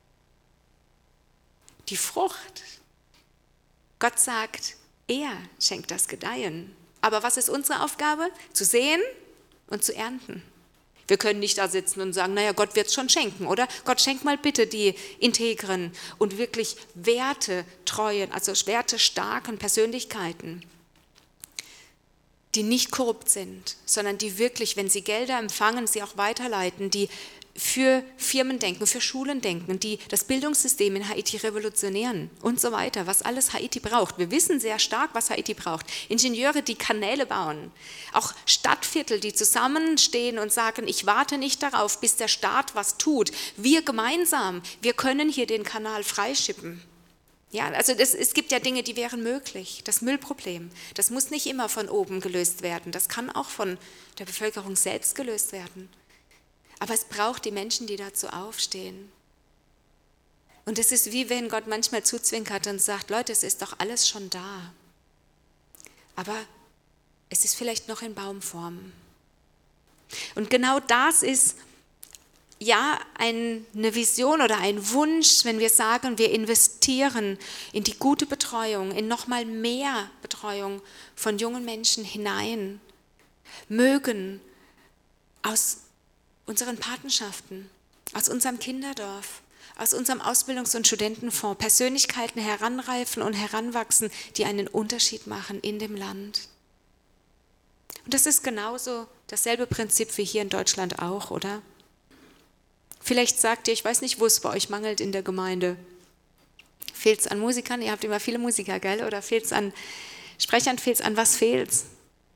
Die Frucht, Gott sagt, er schenkt das Gedeihen. Aber was ist unsere Aufgabe? Zu sehen und zu ernten. Wir können nicht da sitzen und sagen, naja, Gott wird es schon schenken, oder? Gott, schenk mal bitte die integren und wirklich wertetreuen, also wertestarken Persönlichkeiten, die nicht korrupt sind, sondern die wirklich, wenn sie Gelder empfangen, sie auch weiterleiten, die für Firmen denken, für Schulen denken, die das Bildungssystem in Haiti revolutionieren und so weiter, was alles Haiti braucht. Wir wissen sehr stark, was Haiti braucht. Ingenieure, die Kanäle bauen, auch Stadtviertel, die zusammenstehen und sagen, ich warte nicht darauf, bis der Staat was tut. Wir gemeinsam, wir können hier den Kanal freischippen. Ja, also es gibt ja Dinge, die wären möglich. Das Müllproblem, das muss nicht immer von oben gelöst werden. Das kann auch von der Bevölkerung selbst gelöst werden. Aber es braucht die Menschen, die dazu aufstehen. Und es ist wie wenn Gott manchmal zuzwinkert und sagt, Leute, es ist doch alles schon da. Aber es ist vielleicht noch in Baumform. Und genau das ist ja eine Vision oder ein Wunsch, wenn wir sagen, wir investieren in die gute Betreuung, in nochmal mehr Betreuung von jungen Menschen hinein, mögen aus unseren Patenschaften, aus unserem Kinderdorf, aus unserem Ausbildungs- und Studentenfonds Persönlichkeiten heranreifen und heranwachsen, die einen Unterschied machen in dem Land. Und das ist genauso dasselbe Prinzip wie hier in Deutschland auch, oder? Vielleicht sagt ihr, ich weiß nicht, wo es bei euch mangelt in der Gemeinde. Fehlt es an Musikern? Ihr habt immer viele Musiker, gell? Oder fehlt es an Sprechern? Fehlt es an was fehlt's?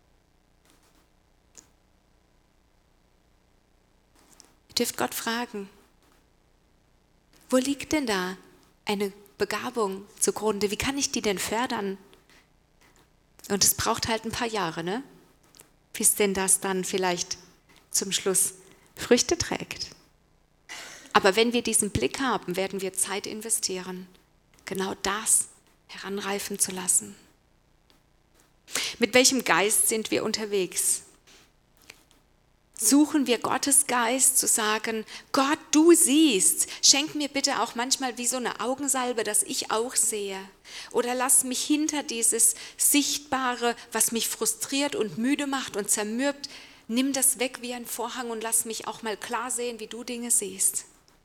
Ihr dürft Gott fragen. Wo liegt denn da eine Begabung zugrunde? Wie kann ich die denn fördern? Und es braucht halt ein paar Jahre, ne? Bis denn das dann vielleicht zum Schluss Früchte trägt. Aber wenn wir diesen Blick haben, werden wir Zeit investieren, genau das heranreifen zu lassen. Mit welchem Geist sind wir unterwegs? Suchen wir Gottes Geist zu sagen, Gott, du siehst, schenk mir bitte auch manchmal wie so eine Augensalbe, dass ich auch sehe. Oder lass mich hinter dieses Sichtbare, was mich frustriert und müde macht und zermürbt, nimm das weg wie ein Vorhang und lass mich auch mal klar sehen, wie du Dinge siehst.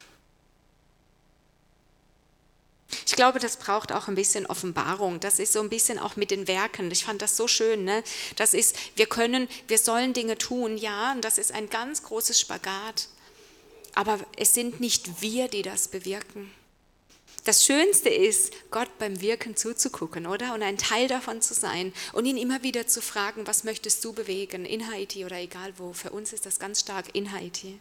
Ich glaube, das braucht auch ein bisschen Offenbarung. Das ist so ein bisschen auch mit den Werken. Ich fand das so schön. Ne? Das ist, wir sollen Dinge tun, ja, und das ist ein ganz großes Spagat. Aber es sind nicht wir, die das bewirken. Das Schönste ist, Gott beim Wirken zuzugucken, oder? Und ein Teil davon zu sein und ihn immer wieder zu fragen, was möchtest du bewegen, in Haiti oder egal wo. Für uns ist das ganz stark in Haiti.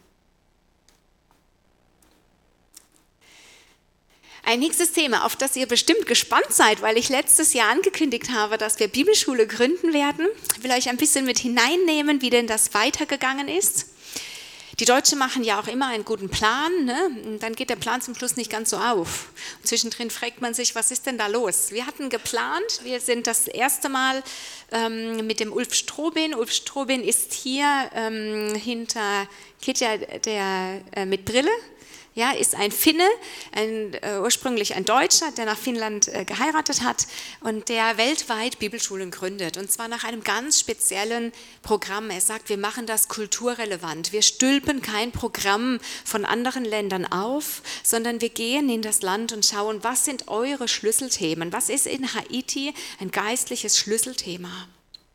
Ein nächstes Thema, auf das ihr bestimmt gespannt seid, weil ich letztes Jahr angekündigt habe, dass wir Bibelschule gründen werden. Ich will euch ein bisschen mit hineinnehmen, wie denn das weitergegangen ist. Die Deutschen machen ja auch immer einen guten Plan, ne? Und dann geht der Plan zum Schluss nicht ganz so auf. Und zwischendrin fragt man sich, was ist denn da los? Wir hatten geplant, wir sind das erste Mal mit dem Ulf Strobin. Ulf Strobin ist hier hinter Kitja, der mit Brille. Ja, ist ein Finne, ursprünglich ein Deutscher, der nach Finnland geheiratet hat und der weltweit Bibelschulen gründet. Und zwar nach einem ganz speziellen Programm. Er sagt, wir machen das kulturrelevant. Wir stülpen kein Programm von anderen Ländern auf, sondern wir gehen in das Land und schauen, was sind eure Schlüsselthemen? Was ist in Haiti ein geistliches Schlüsselthema?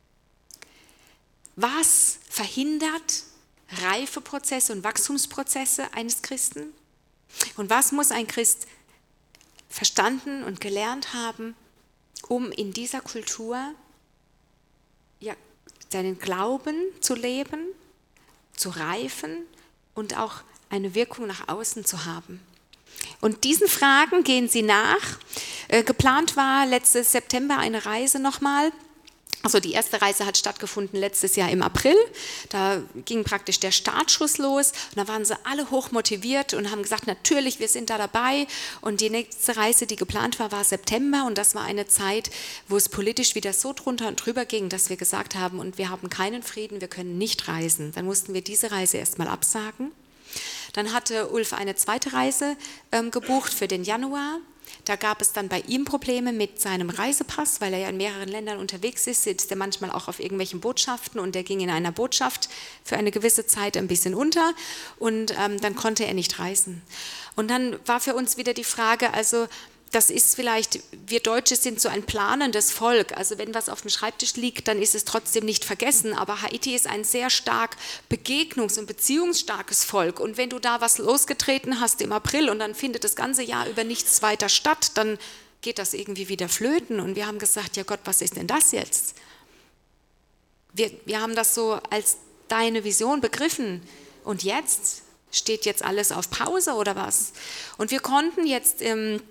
Was verhindert Reifeprozesse und Wachstumsprozesse eines Christen? Und was muss ein Christ verstanden und gelernt haben, um in dieser Kultur ja, seinen Glauben zu leben, zu reifen und auch eine Wirkung nach außen zu haben? Und diesen Fragen gehen sie nach. Geplant war letztes September eine Reise nochmal. Also die erste Reise hat stattgefunden letztes Jahr im April, da ging praktisch der Startschuss los und da waren sie alle hoch motiviert und haben gesagt, natürlich, wir sind da dabei, und die nächste Reise, die geplant war, war September, und das war eine Zeit, wo es politisch wieder so drunter und drüber ging, dass wir gesagt haben, und wir haben keinen Frieden, wir können nicht reisen. Dann mussten wir diese Reise erstmal absagen. Dann hatte Ulf eine zweite Reise gebucht für den Januar. Da gab es dann bei ihm Probleme mit seinem Reisepass, weil er ja in mehreren Ländern unterwegs ist, sitzt er manchmal auch auf irgendwelchen Botschaften, und der ging in einer Botschaft für eine gewisse Zeit ein bisschen unter, und dann konnte er nicht reisen. Und dann war für uns wieder die Frage, also das ist vielleicht, wir Deutsche sind so ein planendes Volk, also wenn was auf dem Schreibtisch liegt, dann ist es trotzdem nicht vergessen, aber Haiti ist ein sehr stark begegnungs- und beziehungsstarkes Volk, und wenn du da was losgetreten hast im April und dann findet das ganze Jahr über nichts weiter statt, dann geht das irgendwie wieder flöten, und wir haben gesagt, ja Gott, was ist denn das jetzt? Wir haben das so als deine Vision begriffen, und jetzt? Steht jetzt alles auf Pause oder was? Und wir konnten jetzt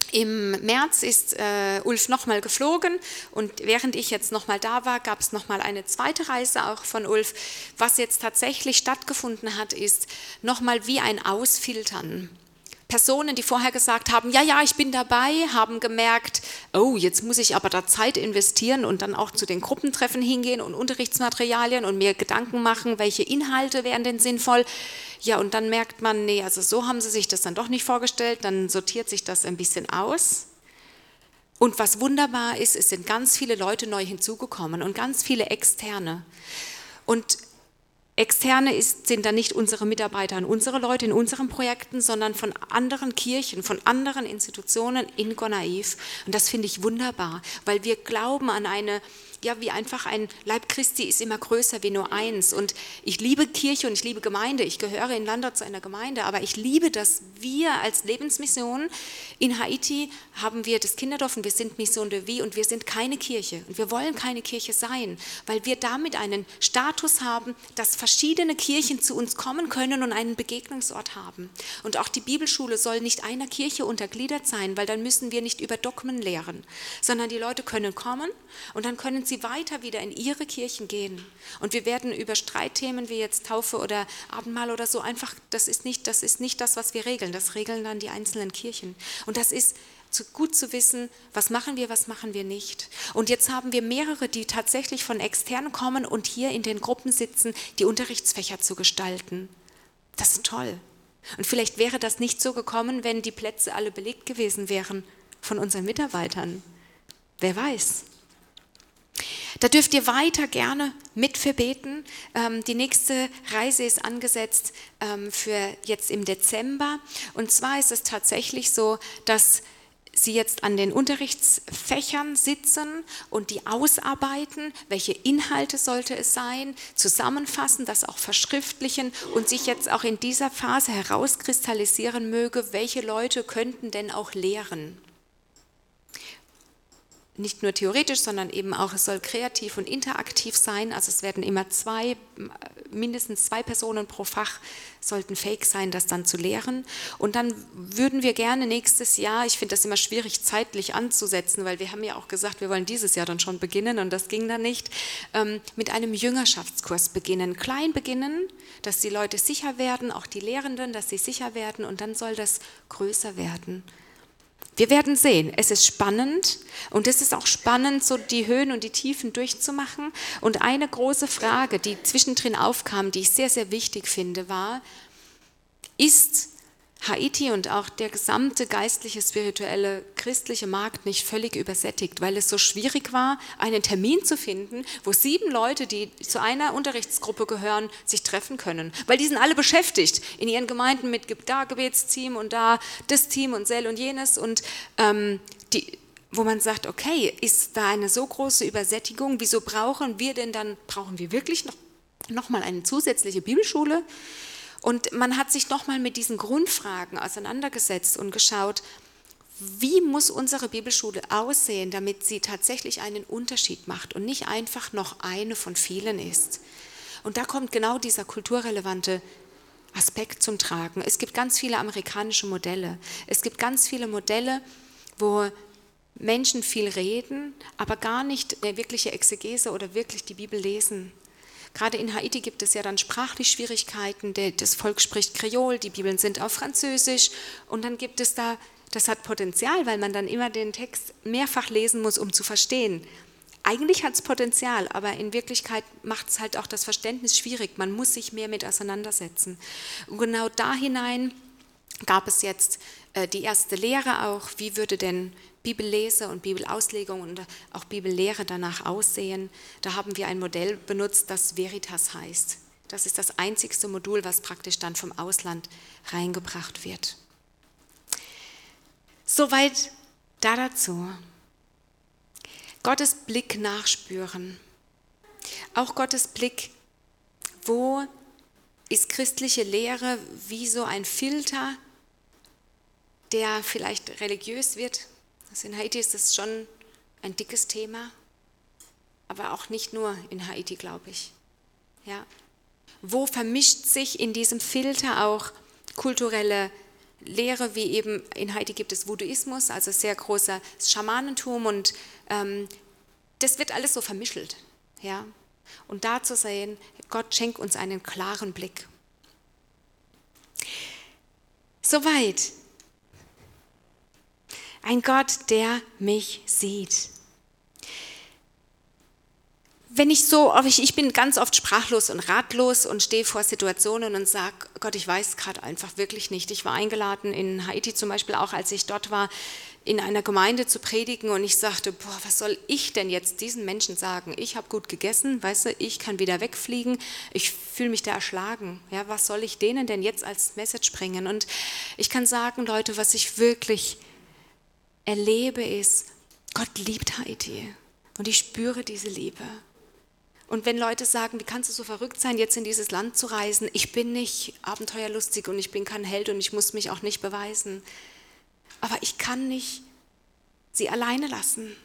Im März ist Ulf nochmal geflogen und während ich jetzt nochmal da war, gab es nochmal eine zweite Reise auch von Ulf. Was jetzt tatsächlich stattgefunden hat, ist nochmal wie ein Ausfiltern. Personen, die vorher gesagt haben, ja, ja, ich bin dabei, haben gemerkt, oh, jetzt muss ich aber da Zeit investieren und dann auch zu den Gruppentreffen hingehen und Unterrichtsmaterialien und mir Gedanken machen, welche Inhalte wären denn sinnvoll. Ja, und dann merkt man, nee, also so haben sie sich das dann doch nicht vorgestellt, dann sortiert sich das ein bisschen aus. Und was wunderbar ist, es sind ganz viele Leute neu hinzugekommen und ganz viele Externe. Und Externe sind dann nicht unsere Mitarbeiter und unsere Leute in unseren Projekten, sondern von anderen Kirchen, von anderen Institutionen in Gonaiv. Und das finde ich wunderbar, weil wir glauben an eine, ja, wie einfach ein Leib Christi ist immer größer wie nur eins. Und ich liebe Kirche und ich liebe Gemeinde. Ich gehöre in Landau zu einer Gemeinde, aber ich liebe, dass wir als Lebensmission in Haiti haben wir das Kinderdorf und wir sind Mission de Vie und wir sind keine Kirche. Und wir wollen keine Kirche sein, weil wir damit einen Status haben, dass verschiedene Kirchen zu uns kommen können und einen Begegnungsort haben. Und auch die Bibelschule soll nicht einer Kirche untergliedert sein, weil dann müssen wir nicht über Dogmen lehren, sondern die Leute können kommen und dann können sie weiter wieder in ihre Kirchen gehen. Und wir werden über Streitthemen wie jetzt Taufe oder Abendmahl oder so einfach, das ist nicht das, was wir regeln. Das regeln dann die einzelnen Kirchen. Und das ist gut zu wissen, was machen wir nicht. Und jetzt haben wir mehrere, die tatsächlich von extern kommen und hier in den Gruppen sitzen, die Unterrichtsfächer zu gestalten. Das ist toll. Und vielleicht wäre das nicht so gekommen, wenn die Plätze alle belegt gewesen wären von unseren Mitarbeitern. Wer weiß. Da dürft ihr weiter gerne mit für beten. Die nächste Reise ist angesetzt für jetzt im Dezember. Und zwar ist es tatsächlich so, dass sie jetzt an den Unterrichtsfächern sitzen und die ausarbeiten, welche Inhalte sollte es sein, zusammenfassen, das auch verschriftlichen und sich jetzt auch in dieser Phase herauskristallisieren möge, welche Leute könnten denn auch lehren. Nicht nur theoretisch, sondern eben auch, es soll kreativ und interaktiv sein. Also es werden immer mindestens zwei Personen pro Fach sollten fähig sein, das dann zu lehren. Und dann würden wir gerne nächstes Jahr, ich finde das immer schwierig zeitlich anzusetzen, weil wir haben ja auch gesagt, wir wollen dieses Jahr dann schon beginnen und das ging dann nicht, mit einem Jüngerschaftskurs beginnen. Klein beginnen, dass die Leute sicher werden, auch die Lehrenden, dass sie sicher werden und dann soll das größer werden. Wir werden sehen, es ist spannend und es ist auch spannend, so die Höhen und die Tiefen durchzumachen. Und eine große Frage, die zwischendrin aufkam, die ich sehr, sehr wichtig finde, war, ist Haiti und auch der gesamte geistliche, spirituelle, christliche Markt nicht völlig übersättigt, weil es so schwierig war, einen Termin zu finden, wo 7 Leute, die zu einer Unterrichtsgruppe gehören, sich treffen können. Weil die sind alle beschäftigt in ihren Gemeinden mit da Gebetsteam und da das Team und Sel und jenes. Und wo man sagt, okay, ist da eine so große Übersättigung, wieso brauchen wir wirklich noch mal eine zusätzliche Bibelschule? Und man hat sich nochmal mit diesen Grundfragen auseinandergesetzt und geschaut, wie muss unsere Bibelschule aussehen, damit sie tatsächlich einen Unterschied macht und nicht einfach noch eine von vielen ist. Und da kommt genau dieser kulturrelevante Aspekt zum Tragen. Es gibt ganz viele amerikanische Modelle. Es gibt ganz viele Modelle, wo Menschen viel reden, aber gar nicht eine wirkliche Exegese oder wirklich die Bibel lesen. Gerade in Haiti gibt es ja dann sprachlich Schwierigkeiten, das Volk spricht Kreol, die Bibeln sind auf Französisch und dann gibt es da, das hat Potenzial, weil man dann immer den Text mehrfach lesen muss, um zu verstehen. Eigentlich hat es Potenzial, aber in Wirklichkeit macht es halt auch das Verständnis schwierig, man muss sich mehr mit auseinandersetzen. Und genau da hinein gab es jetzt die erste Lehre auch, wie würde denn Bibellese und Bibelauslegung und auch Bibellehre danach aussehen. Da haben wir ein Modell benutzt, das Veritas heißt. Das ist das einzigste Modul, was praktisch dann vom Ausland reingebracht wird. Soweit dazu. Gottes Blick nachspüren. Auch Gottes Blick, wo ist christliche Lehre wie so ein Filter, der vielleicht religiös wird. Also in Haiti ist das schon ein dickes Thema, aber auch nicht nur in Haiti, glaube ich. Ja. Wo vermischt sich in diesem Filter auch kulturelle Lehre, wie eben in Haiti gibt es Voodooismus, also sehr großes Schamanentum und das wird alles so vermischelt. Ja? Und da zu sehen, Gott schenkt uns einen klaren Blick. Soweit. Ein Gott, der mich sieht. Ich bin ganz oft sprachlos und ratlos und stehe vor Situationen und sage, Gott, ich weiß gerade einfach wirklich nicht. Ich war eingeladen in Haiti zum Beispiel auch, als ich dort war, in einer Gemeinde zu predigen und ich sagte, was soll ich denn jetzt diesen Menschen sagen? Ich habe gut gegessen, weißt du, ich kann wieder wegfliegen, ich fühle mich da erschlagen. Ja, was soll ich denen denn jetzt als Message bringen? Und ich kann sagen, Leute, was ich wirklich erlebe ist, Gott liebt Haiti und ich spüre diese Liebe. Und wenn Leute sagen, wie kannst du so verrückt sein, jetzt in dieses Land zu reisen? Ich bin nicht abenteuerlustig und ich bin kein Held und ich muss mich auch nicht beweisen. Aber ich kann nicht sie alleine lassen.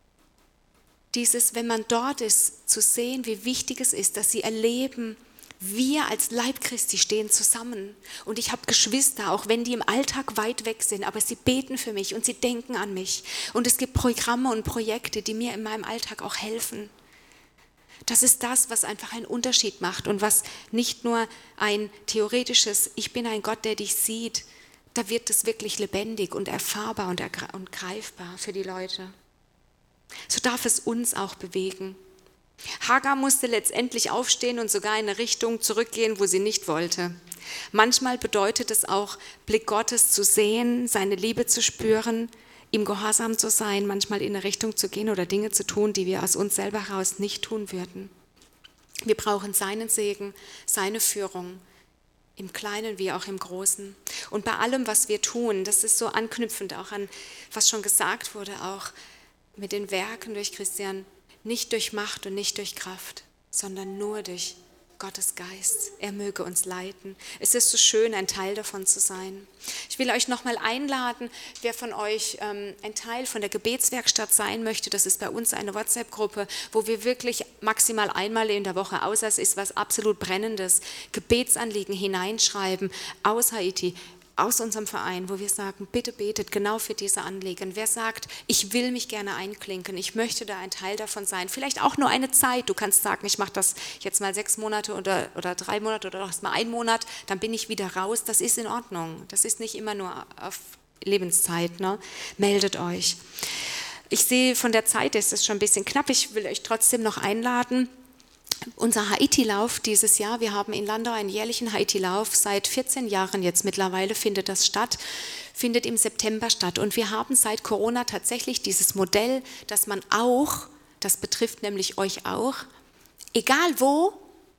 Wenn man dort ist, zu sehen, wie wichtig es ist, dass sie erleben, wir als Leib Christi stehen zusammen. Und ich habe Geschwister, auch wenn die im Alltag weit weg sind, aber sie beten für mich und sie denken an mich. Und es gibt Programme und Projekte, die mir in meinem Alltag auch helfen. Das ist das, was einfach einen Unterschied macht und was nicht nur ein theoretisches, ich bin ein Gott, der dich sieht, da wird es wirklich lebendig und erfahrbar und greifbar für die Leute. So darf es uns auch bewegen. Hagar musste letztendlich aufstehen und sogar in eine Richtung zurückgehen, wo sie nicht wollte. Manchmal bedeutet es auch, Blick Gottes zu sehen, seine Liebe zu spüren, ihm gehorsam zu sein, manchmal in eine Richtung zu gehen oder Dinge zu tun, die wir aus uns selber heraus nicht tun würden. Wir brauchen seinen Segen, seine Führung, im Kleinen wie auch im Großen. Und bei allem, was wir tun, das ist so anknüpfend auch an, was schon gesagt wurde, auch mit den Werken durch Christian, nicht durch Macht und nicht durch Kraft, sondern nur durch Gottes Geist. Er möge uns leiten. Es ist so schön, ein Teil davon zu sein. Ich will euch nochmal einladen, wer von euch ein Teil von der Gebetswerkstatt sein möchte. Das ist bei uns eine WhatsApp-Gruppe, wo wir wirklich maximal einmal in der Woche, außer es ist was absolut Brennendes, Gebetsanliegen hineinschreiben aus Haiti, aus unserem Verein, wo wir sagen, bitte betet genau für diese Anliegen. Wer sagt, ich will mich gerne einklinken, ich möchte da ein Teil davon sein, vielleicht auch nur eine Zeit. Du kannst sagen, ich mache das jetzt mal 6 Monate oder 3 Monate oder erst mal 1 Monat, dann bin ich wieder raus. Das ist in Ordnung. Das ist nicht immer nur auf Lebenszeit. Ne? Meldet euch. Ich sehe, von der Zeit ist es schon ein bisschen knapp. Ich will euch trotzdem noch einladen. Unser Haiti-Lauf dieses Jahr, wir haben in Landau einen jährlichen Haiti-Lauf, seit 14 Jahren jetzt mittlerweile findet das statt, findet im September statt. Und wir haben seit Corona tatsächlich dieses Modell, dass man auch, das betrifft nämlich euch auch, egal wo,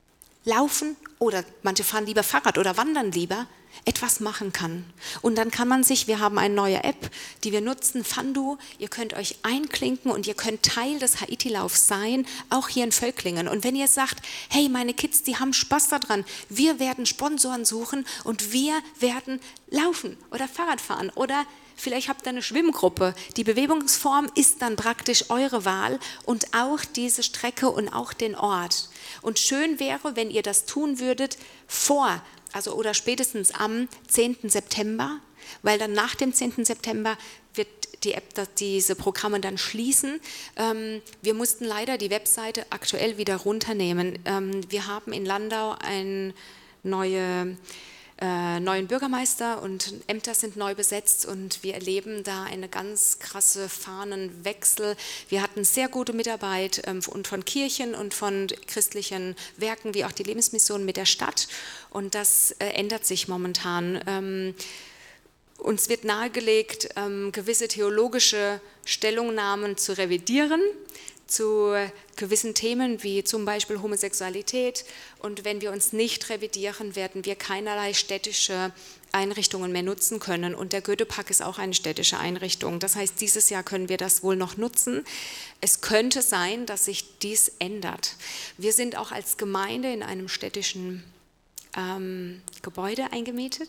laufen oder manche fahren lieber Fahrrad oder wandern lieber, etwas machen kann. Und dann kann man sich, wir haben eine neue App, die wir nutzen, Fandu, ihr könnt euch einklinken und ihr könnt Teil des Haiti-Laufs sein, auch hier in Völklingen. Und wenn ihr sagt, hey, meine Kids, die haben Spaß daran, wir werden Sponsoren suchen und wir werden laufen oder Fahrrad fahren oder vielleicht habt ihr eine Schwimmgruppe. Die Bewegungsform ist dann praktisch eure Wahl und auch diese Strecke und auch den Ort. Und schön wäre, wenn ihr das tun würdet oder spätestens am 10. September, weil dann nach dem 10. September wird die App diese Programme dann schließen. Wir mussten leider die Webseite aktuell wieder runternehmen. Wir haben in Landau einen neuen Bürgermeister und Ämter sind neu besetzt und wir erleben da eine ganz krasse Fahnenwechsel. Wir hatten sehr gute Mitarbeit und von Kirchen und von christlichen Werken wie auch die Lebensmission mit der Stadt und das ändert sich momentan. Uns wird nahegelegt, gewisse theologische Stellungnahmen zu revidieren, zu gewissen Themen wie zum Beispiel Homosexualität. Und wenn wir uns nicht revidieren, werden wir keinerlei städtische Einrichtungen mehr nutzen können. Und der Goethe-Park ist auch eine städtische Einrichtung. Das heißt, dieses Jahr können wir das wohl noch nutzen. Es könnte sein, dass sich dies ändert. Wir sind auch als Gemeinde in einem städtischen Gebäude eingemietet.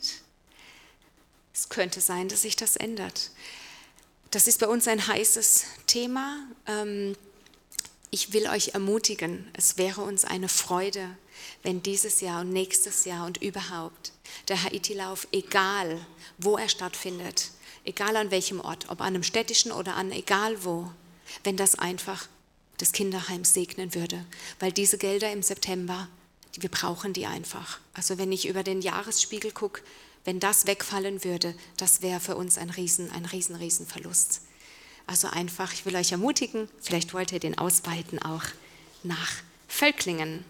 Es könnte sein, dass sich das ändert. Das ist bei uns ein heißes Thema. Ich will euch ermutigen, es wäre uns eine Freude, wenn dieses Jahr und nächstes Jahr und überhaupt der Haiti-Lauf, egal wo er stattfindet, egal an welchem Ort, ob an einem städtischen oder an egal wo, wenn das einfach das Kinderheim segnen würde. Weil diese Gelder im September, wir brauchen die einfach. Also wenn ich über den Jahresspiegel gucke, wenn das wegfallen würde, das wäre für uns ein riesen Verlust. Also einfach, ich will euch ermutigen, vielleicht wollt ihr den ausweiten auch nach Völklingen.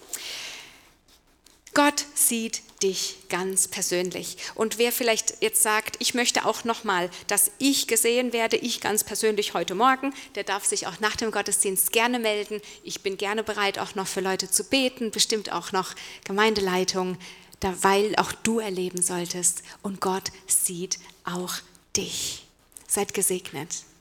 Gott sieht dich ganz persönlich. Und wer vielleicht jetzt sagt, ich möchte auch nochmal, dass ich gesehen werde, ich ganz persönlich heute Morgen, der darf sich auch nach dem Gottesdienst gerne melden. Ich bin gerne bereit, auch noch für Leute zu beten, bestimmt auch noch Gemeindeleitung, weil auch du erleben solltest. Und Gott sieht auch dich. Seid gesegnet.